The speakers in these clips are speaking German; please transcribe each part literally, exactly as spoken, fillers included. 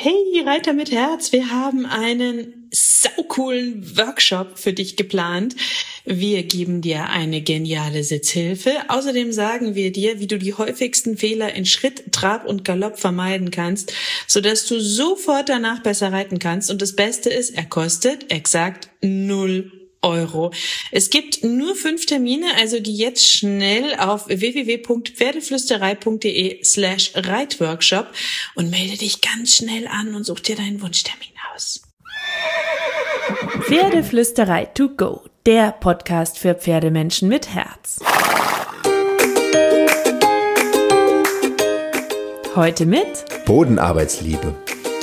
Hey Reiter mit Herz, wir haben einen saucoolen Workshop für dich geplant. Wir geben dir eine geniale Sitzhilfe. Außerdem sagen wir dir, wie du die häufigsten Fehler in Schritt, Trab und Galopp vermeiden kannst, sodass du sofort danach besser reiten kannst. Und das Beste ist, er kostet exakt null Euro. Es gibt nur fünf Termine, also geh jetzt schnell auf w w w punkt pferdeflüsterei punkt d e slash reitworkshop und melde dich ganz schnell an und such dir deinen Wunschtermin aus. Pferdeflüsterei to go, der Podcast für Pferdemenschen mit Herz. Heute mit Bodenarbeitsliebe.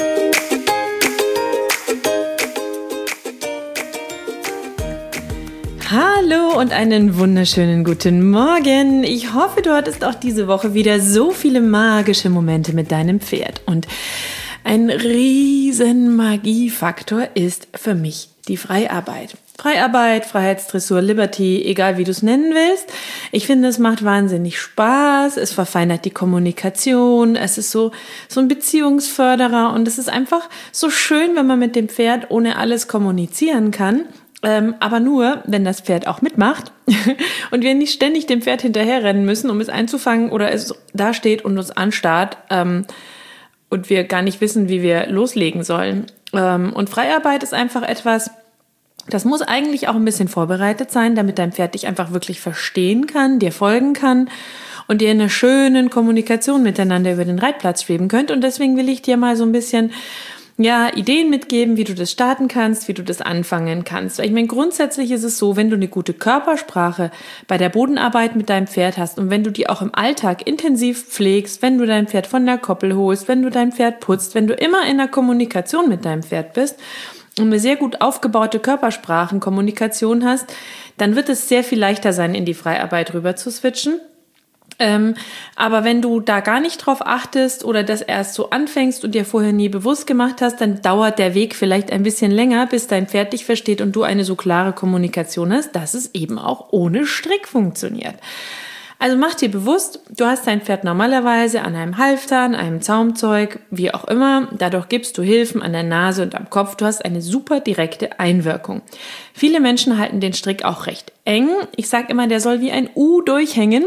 Hallo und einen wunderschönen guten Morgen. Ich hoffe, du hattest auch diese Woche wieder so viele magische Momente mit deinem Pferd. Und ein riesen Magiefaktor ist für mich die Freiarbeit. Freiarbeit, Freiheitsdressur, Liberty, egal wie du es nennen willst. Ich finde, es macht wahnsinnig Spaß, es verfeinert die Kommunikation, es ist so, so ein Beziehungsförderer und es ist einfach so schön, wenn man mit dem Pferd ohne alles kommunizieren kann. Ähm, aber nur, wenn das Pferd auch mitmacht und wir nicht ständig dem Pferd hinterherrennen müssen, um es einzufangen oder es da steht und uns anstarrt ähm, und wir gar nicht wissen, wie wir loslegen sollen. Ähm, und Freiarbeit ist einfach etwas, das muss eigentlich auch ein bisschen vorbereitet sein, damit dein Pferd dich einfach wirklich verstehen kann, dir folgen kann und ihr in einer schönen Kommunikation miteinander über den Reitplatz schweben könnt. Und deswegen will ich dir mal so ein bisschen ja, Ideen mitgeben, wie du das starten kannst, wie du das anfangen kannst. Ich meine, grundsätzlich ist es so, wenn du eine gute Körpersprache bei der Bodenarbeit mit deinem Pferd hast und wenn du die auch im Alltag intensiv pflegst, wenn du dein Pferd von der Koppel holst, wenn du dein Pferd putzt, wenn du immer in der Kommunikation mit deinem Pferd bist und eine sehr gut aufgebaute Körpersprachenkommunikation hast, dann wird es sehr viel leichter sein, in die Freiarbeit rüber zu switchen. Ähm, aber wenn du da gar nicht drauf achtest oder das erst so anfängst und dir vorher nie bewusst gemacht hast, dann dauert der Weg vielleicht ein bisschen länger, bis dein Pferd dich versteht und du eine so klare Kommunikation hast, dass es eben auch ohne Strick funktioniert. Also mach dir bewusst, du hast dein Pferd normalerweise an einem Halfter, an einem Zaumzeug, wie auch immer. Dadurch gibst du Hilfen an der Nase und am Kopf. Du hast eine super direkte Einwirkung. Viele Menschen halten den Strick auch recht eng. Ich sage immer, der soll wie ein U durchhängen.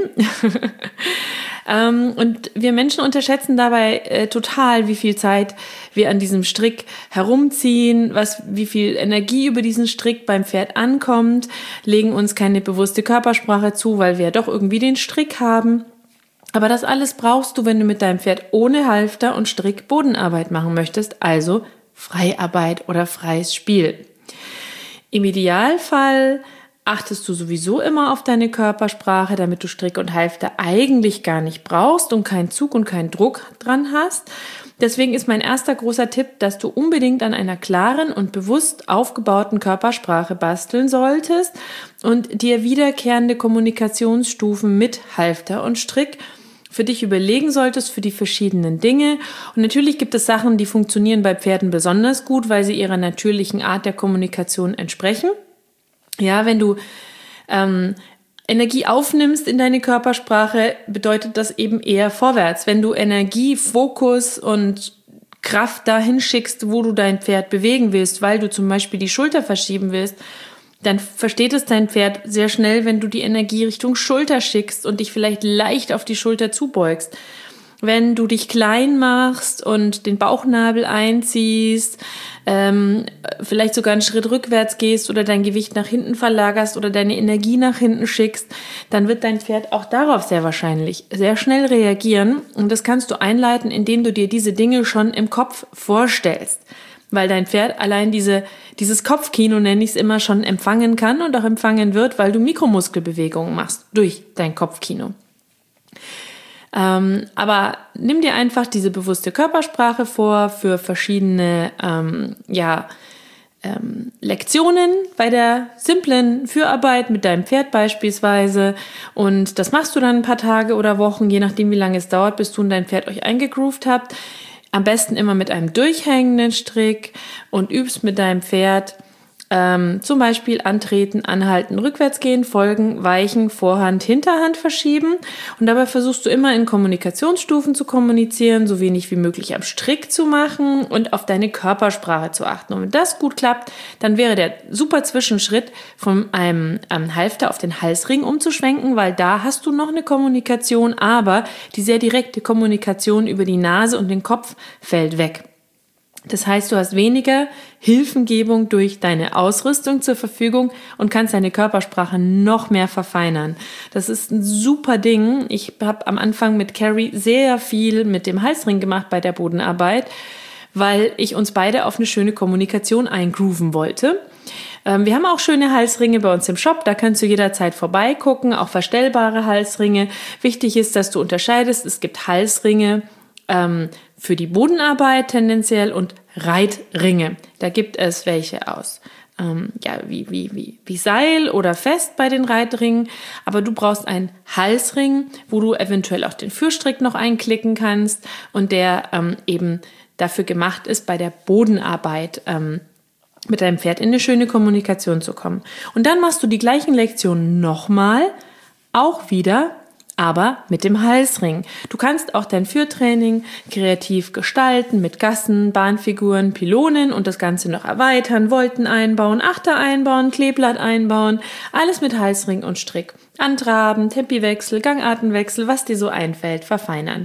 ähm, und wir Menschen unterschätzen dabei äh, total, wie viel Zeit wir an diesem Strick herumziehen, was, wie viel Energie über diesen Strick beim Pferd ankommt, legen uns keine bewusste Körpersprache zu, weil wir ja doch irgendwie den Strick haben. Aber das alles brauchst du, wenn du mit deinem Pferd ohne Halfter und Strick Bodenarbeit machen möchtest, also Freiarbeit oder freies Spiel. Im Idealfall achtest du sowieso immer auf deine Körpersprache, damit du Strick und Halfter eigentlich gar nicht brauchst und keinen Zug und keinen Druck dran hast. Deswegen ist mein erster großer Tipp, dass du unbedingt an einer klaren und bewusst aufgebauten Körpersprache basteln solltest und dir wiederkehrende Kommunikationsstufen mit Halfter und Strick für dich überlegen solltest für die verschiedenen Dinge. Und natürlich gibt es Sachen, die funktionieren bei Pferden besonders gut, weil sie ihrer natürlichen Art der Kommunikation entsprechen. Ja, wenn du ähm, Energie aufnimmst in deine Körpersprache, bedeutet das eben eher vorwärts. Wenn du Energie, Fokus und Kraft dahin schickst, wo du dein Pferd bewegen willst, weil du zum Beispiel die Schulter verschieben willst, dann versteht es dein Pferd sehr schnell, wenn du die Energie Richtung Schulter schickst und dich vielleicht leicht auf die Schulter zubeugst. Wenn du dich klein machst und den Bauchnabel einziehst, ähm, vielleicht sogar einen Schritt rückwärts gehst oder dein Gewicht nach hinten verlagerst oder deine Energie nach hinten schickst, dann wird dein Pferd auch darauf sehr wahrscheinlich sehr schnell reagieren. Und das kannst du einleiten, indem du dir diese Dinge schon im Kopf vorstellst. Weil dein Pferd allein diese, dieses Kopfkino, nenne ich es immer, schon empfangen kann und auch empfangen wird, weil du Mikromuskelbewegungen machst durch dein Kopfkino. Ähm, aber nimm dir einfach diese bewusste Körpersprache vor für verschiedene ähm, ja, ähm, Lektionen bei der simplen Führarbeit mit deinem Pferd beispielsweise. Und das machst du dann ein paar Tage oder Wochen, je nachdem wie lange es dauert, bis du und dein Pferd euch eingegroovt habt. Am besten immer mit einem durchhängenden Strick und übst mit deinem Pferd Ähm, zum Beispiel antreten, anhalten, rückwärts gehen, folgen, weichen, Vorhand, Hinterhand verschieben. Und dabei versuchst du immer in Kommunikationsstufen zu kommunizieren, so wenig wie möglich am Strick zu machen und auf deine Körpersprache zu achten. Und wenn das gut klappt, dann wäre der super Zwischenschritt von einem ähm, Halfter auf den Halsring umzuschwenken, weil da hast du noch eine Kommunikation, aber die sehr direkte Kommunikation über die Nase und den Kopf fällt weg. Das heißt, du hast weniger Hilfengebung durch deine Ausrüstung zur Verfügung und kannst deine Körpersprache noch mehr verfeinern. Das ist ein super Ding. Ich habe am Anfang mit Carrie sehr viel mit dem Halsring gemacht bei der Bodenarbeit, weil ich uns beide auf eine schöne Kommunikation eingrooven wollte. Ähm, wir haben auch schöne Halsringe bei uns im Shop, da kannst du jederzeit vorbeigucken, auch verstellbare Halsringe. Wichtig ist, dass du unterscheidest, es gibt Halsringe, ähm, für die Bodenarbeit tendenziell und Reitringe. Da gibt es welche aus, ähm, ja, wie, wie, wie, wie Seil oder fest bei den Reitringen. Aber du brauchst einen Halsring, wo du eventuell auch den Führstrick noch einklicken kannst und der ähm, eben dafür gemacht ist, bei der Bodenarbeit ähm, mit deinem Pferd in eine schöne Kommunikation zu kommen. Und dann machst du die gleichen Lektionen nochmal, auch wieder, aber mit dem Halsring. Du kannst auch dein Führtraining kreativ gestalten mit Gassen, Bahnfiguren, Pylonen und das Ganze noch erweitern, Volten einbauen, Achter einbauen, Kleeblatt einbauen, alles mit Halsring und Strick. Antraben, Tempiwechsel, Gangartenwechsel, was dir so einfällt, verfeinern.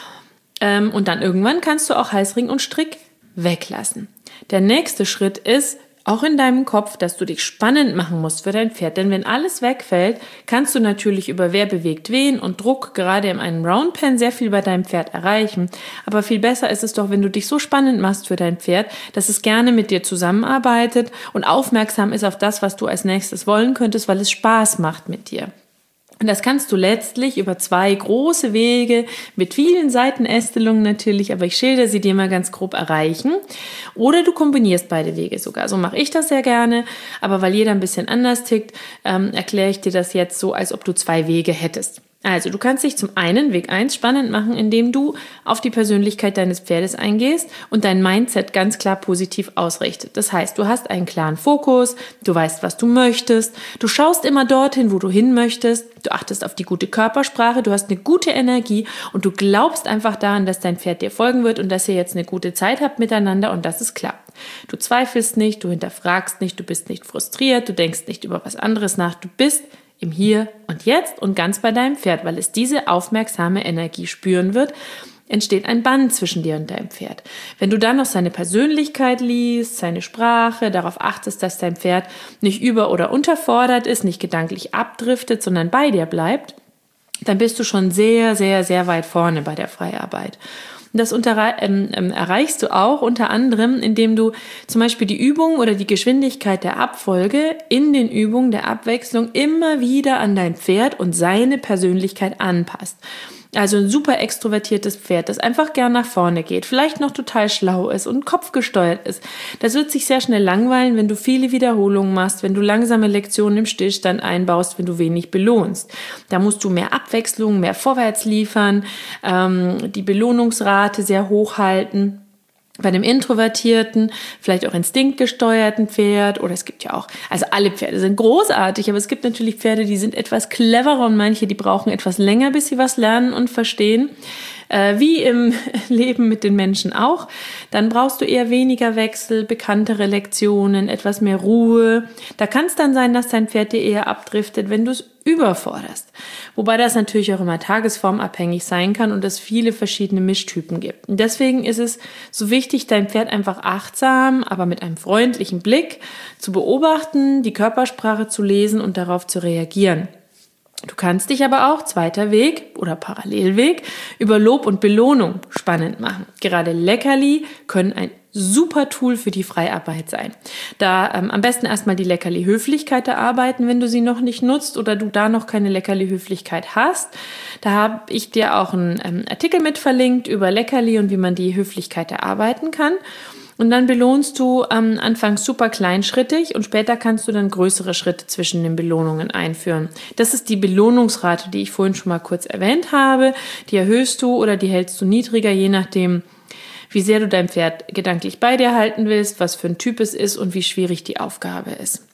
Ähm, und dann irgendwann kannst du auch Halsring und Strick weglassen. Der nächste Schritt ist, auch in deinem Kopf, dass du dich spannend machen musst für dein Pferd. Denn wenn alles wegfällt, kannst du natürlich über wer bewegt wen und Druck gerade in einem Roundpen sehr viel bei deinem Pferd erreichen. Aber viel besser ist es doch, wenn du dich so spannend machst für dein Pferd, dass es gerne mit dir zusammenarbeitet und aufmerksam ist auf das, was du als nächstes wollen könntest, weil es Spaß macht mit dir. Und das kannst du letztlich über zwei große Wege mit vielen Seitenästelungen natürlich, aber ich schilder sie dir mal ganz grob erreichen. Oder du kombinierst beide Wege sogar. So mache ich das sehr gerne, aber weil jeder ein bisschen anders tickt, ähm, erkläre ich dir das jetzt so, als ob du zwei Wege hättest. Also du kannst dich zum einen Weg eins spannend machen, indem du auf die Persönlichkeit deines Pferdes eingehst und dein Mindset ganz klar positiv ausrichtet. Das heißt, du hast einen klaren Fokus, du weißt, was du möchtest, du schaust immer dorthin, wo du hin möchtest, du achtest auf die gute Körpersprache, du hast eine gute Energie und du glaubst einfach daran, dass dein Pferd dir folgen wird und dass ihr jetzt eine gute Zeit habt miteinander und dass es klappt. Du zweifelst nicht, du hinterfragst nicht, du bist nicht frustriert, du denkst nicht über was anderes nach, du bist im Hier und Jetzt und ganz bei deinem Pferd, weil es diese aufmerksame Energie spüren wird, entsteht ein Band zwischen dir und deinem Pferd. Wenn du dann noch seine Persönlichkeit liest, seine Sprache, darauf achtest, dass dein Pferd nicht über- oder unterfordert ist, nicht gedanklich abdriftet, sondern bei dir bleibt, dann bist du schon sehr, sehr, sehr weit vorne bei der Freiarbeit. Das unter, ähm, ähm, erreichst du auch unter anderem, indem du zum Beispiel die Übung oder die Geschwindigkeit der Abfolge in den Übungen der Abwechslung immer wieder an dein Pferd und seine Persönlichkeit anpasst. Also ein super extrovertiertes Pferd, das einfach gern nach vorne geht, vielleicht noch total schlau ist und kopfgesteuert ist. Das wird sich sehr schnell langweilen, wenn du viele Wiederholungen machst, wenn du langsame Lektionen im Stillstand einbaust, wenn du wenig belohnst. Da musst du mehr Abwechslung, mehr vorwärts liefern, ähm, die Belohnungsrate sehr hoch halten. Bei einem introvertierten, vielleicht auch instinktgesteuerten Pferd oder es gibt ja auch, also alle Pferde sind großartig, aber es gibt natürlich Pferde, die sind etwas cleverer und manche, die brauchen etwas länger, bis sie was lernen und verstehen, äh, wie im Leben mit den Menschen auch. Dann brauchst du eher weniger Wechsel, bekanntere Lektionen, etwas mehr Ruhe. Da kann es dann sein, dass dein Pferd dir eher abdriftet, wenn du es überforderst. Wobei das natürlich auch immer tagesformabhängig sein kann und es viele verschiedene Mischtypen gibt. Und deswegen ist es so wichtig, dein Pferd einfach achtsam, aber mit einem freundlichen Blick zu beobachten, die Körpersprache zu lesen und darauf zu reagieren. Du kannst dich aber auch, zweiter Weg oder Parallelweg, über Lob und Belohnung spannend machen. Gerade Leckerli können ein super Tool für die Freiarbeit sein. Da ähm, am besten erstmal die Leckerli-Höflichkeit erarbeiten, wenn du sie noch nicht nutzt oder du da noch keine Leckerli-Höflichkeit hast. Da habe ich dir auch einen ähm, Artikel mit verlinkt über Leckerli und wie man die Höflichkeit erarbeiten kann. Und dann belohnst du ähm, anfangs super kleinschrittig und später kannst du dann größere Schritte zwischen den Belohnungen einführen. Das ist die Belohnungsrate, die ich vorhin schon mal kurz erwähnt habe. Die erhöhst du oder die hältst du niedriger, je nachdem, wie sehr du dein Pferd gedanklich bei dir halten willst, was für ein Typ es ist und wie schwierig die Aufgabe ist.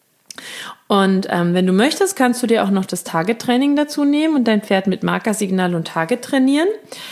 Und ähm, wenn du möchtest, kannst du dir auch noch das Target-Training dazu nehmen und dein Pferd mit Markersignal und Target trainieren.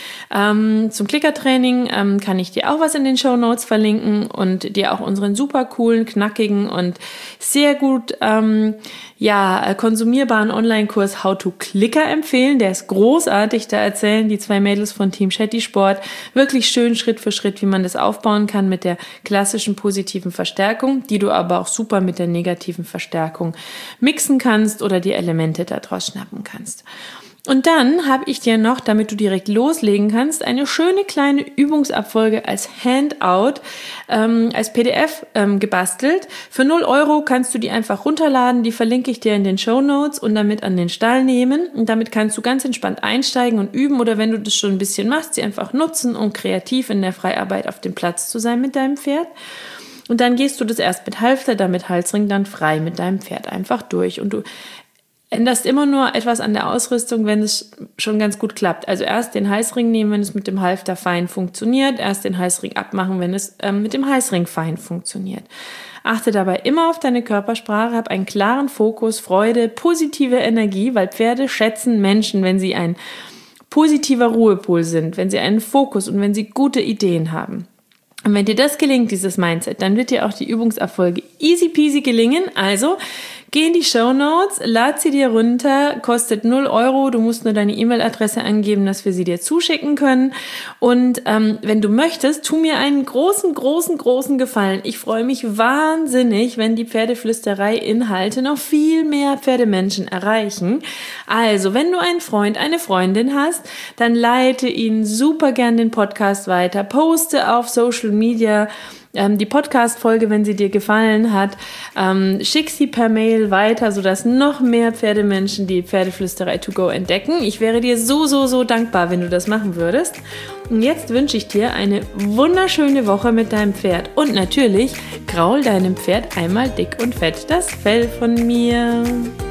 Ähm, zum Klickertraining ähm, kann ich dir auch was in den Shownotes verlinken und dir auch unseren super coolen, knackigen und sehr gut ähm, ja, konsumierbaren Online-Kurs How to Clicker empfehlen. Der ist großartig, da erzählen die zwei Mädels von Team Shetty Sport wirklich schön Schritt für Schritt, wie man das aufbauen kann mit der klassischen positiven Verstärkung, die du aber auch super mit der negativen Verstärkung mixen kannst oder die Elemente daraus schnappen kannst. Und dann habe ich dir noch, damit du direkt loslegen kannst, eine schöne kleine Übungsabfolge als Handout, ähm, als P D F ähm, gebastelt. Für null Euro kannst du die einfach runterladen, die verlinke ich dir in den Shownotes und damit an den Stall nehmen. Und damit kannst du ganz entspannt einsteigen und üben oder wenn du das schon ein bisschen machst, sie einfach nutzen, um kreativ in der Freiarbeit auf dem Platz zu sein mit deinem Pferd. Und dann gehst du das erst mit Halfter, dann mit Halsring, dann frei mit deinem Pferd einfach durch. Und du änderst immer nur etwas an der Ausrüstung, wenn es schon ganz gut klappt. Also erst den Halsring nehmen, wenn es mit dem Halfter fein funktioniert. Erst den Halsring abmachen, wenn es ähm, mit dem Halsring fein funktioniert. Achte dabei immer auf deine Körpersprache, hab einen klaren Fokus, Freude, positive Energie, weil Pferde schätzen Menschen, wenn sie ein positiver Ruhepol sind, wenn sie einen Fokus und wenn sie gute Ideen haben. Und wenn dir das gelingt, dieses Mindset, dann wird dir auch die Übungsabfolge easy peasy gelingen. Also geh in die Shownotes, lad sie dir runter, kostet null Euro. Du musst nur deine E-Mail-Adresse angeben, dass wir sie dir zuschicken können. Und ähm, wenn du möchtest, tu mir einen großen, großen, großen Gefallen. Ich freue mich wahnsinnig, wenn die Pferdeflüsterei-Inhalte noch viel mehr Pferdemenschen erreichen. Also, wenn du einen Freund, eine Freundin hast, dann leite ihnen super gern den Podcast weiter, poste auf Social Media ähm, die Podcast-Folge, wenn sie dir gefallen hat, ähm, schick sie per Mail weiter, sodass noch mehr Pferdemenschen die Pferdeflüsterei to go entdecken. Ich wäre dir so, so, so dankbar, wenn du das machen würdest. Und jetzt wünsche ich dir eine wunderschöne Woche mit deinem Pferd und natürlich kraul deinem Pferd einmal dick und fett das Fell von mir.